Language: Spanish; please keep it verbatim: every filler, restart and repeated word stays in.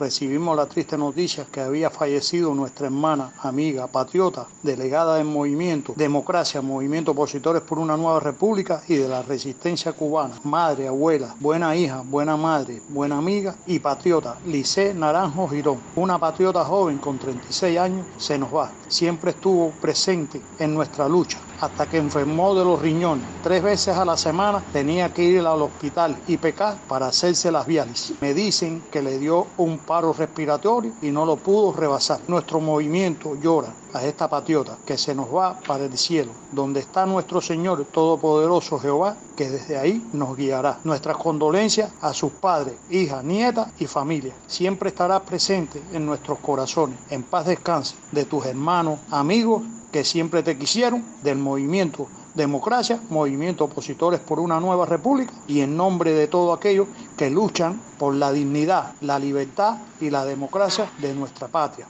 recibimos la triste noticia que había fallecido nuestra hermana, amiga, patriota, delegada del movimiento Democracia, Movimiento Opositores por una Nueva República y de la Resistencia Cubana, madre, abuela, buena hija, buena madre, buena amiga y patriota, Lisset Naranjo Girón. Una patriota joven con treinta y seis años se nos va. Siempre estuvo presente en nuestra lucha hasta que enfermó de los riñones. Tres veces a la semana tenía que ir al hospital I P K para hacerse las diálisis. Me dicen que le dio un paro respiratorio y no lo pudo rebasar. Nuestro movimiento llora a esta patriota que se nos va para el cielo, donde está nuestro Señor Todopoderoso Jehová, que desde ahí nos guiará. Nuestras condolencias a sus padres, hijas, nietas y familia. Siempre estará presente en nuestros corazones. En paz descanse de tus hermanos, amigos que siempre te quisieron, del movimiento Democracia, Movimiento Opositores por una Nueva República, y en nombre de todos aquellos que luchan por la dignidad, la libertad y la democracia de nuestra patria.